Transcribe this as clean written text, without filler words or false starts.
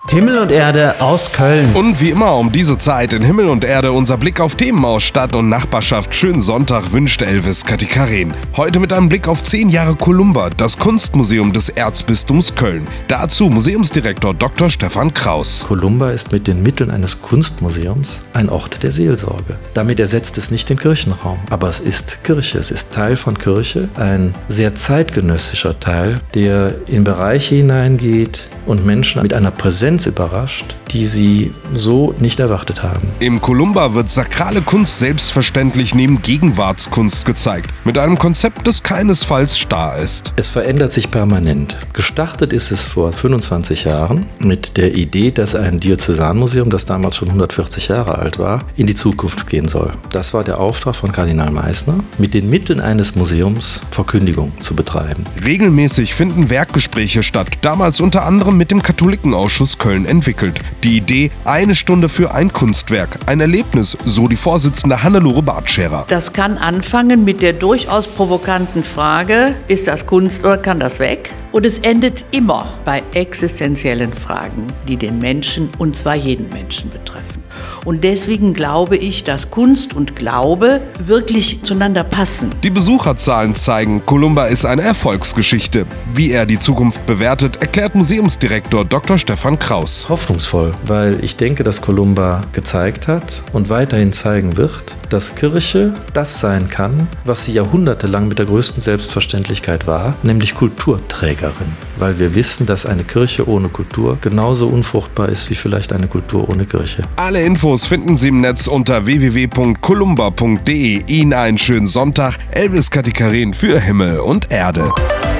Himmel und Erde aus Köln. Und wie immer um diese Zeit in Himmel und Erde unser Blick auf Themen aus Stadt und Nachbarschaft. Schönen Sonntag wünscht Elvis Katikaren. Heute mit einem Blick auf 10 Jahre Columba, das Kunstmuseum des Erzbistums Köln. Dazu Museumsdirektor Dr. Stefan Kraus. Columba ist mit den Mitteln eines Kunstmuseums ein Ort der Seelsorge. Damit ersetzt es nicht den Kirchenraum, aber es ist Kirche, es ist Teil von Kirche, ein sehr zeitgenössischer Teil, der in Bereiche hineingeht und Menschen mit einer Präsenz überrascht, die sie so nicht erwartet haben. Im Columba wird sakrale Kunst selbstverständlich neben Gegenwartskunst gezeigt, mit einem Konzept, das keinesfalls starr ist. Es verändert sich permanent. Gestartet ist es vor 25 Jahren mit der Idee, dass ein Diözesanmuseum, das damals schon 140 Jahre alt war, in die Zukunft gehen soll. Das war der Auftrag von Kardinal Meissner, mit den Mitteln eines Museums Verkündigung zu betreiben. Regelmäßig finden Werkgespräche statt, damals unter anderem mit dem Katholikenausschuss Köln entwickelt. Die Idee, 1 Stunde für ein Kunstwerk, ein Erlebnis, so die Vorsitzende Hannelore Bartscherer. Das kann anfangen mit der durchaus provokanten Frage, ist das Kunst oder kann das weg? Und es endet immer bei existenziellen Fragen, die den Menschen, und zwar jeden Menschen betreffen. Und deswegen glaube ich, dass Kunst und Glaube wirklich zueinander passen. Die Besucherzahlen zeigen, Columba ist eine Erfolgsgeschichte. Wie er die Zukunft bewertet, erklärt Museumsdirektor Dr. Stefan Kraus. Hoffnungsvoll, weil ich denke, dass Columba gezeigt hat und weiterhin zeigen wird, dass Kirche das sein kann, was sie jahrhundertelang mit der größten Selbstverständlichkeit war, nämlich Kulturträgerin. Weil wir wissen, dass eine Kirche ohne Kultur genauso unfruchtbar ist wie vielleicht eine Kultur ohne Kirche. Alle Infos finden Sie im Netz unter www.columba.de. Ihnen einen schönen Sonntag. Elvis Katikaren für Himmel und Erde.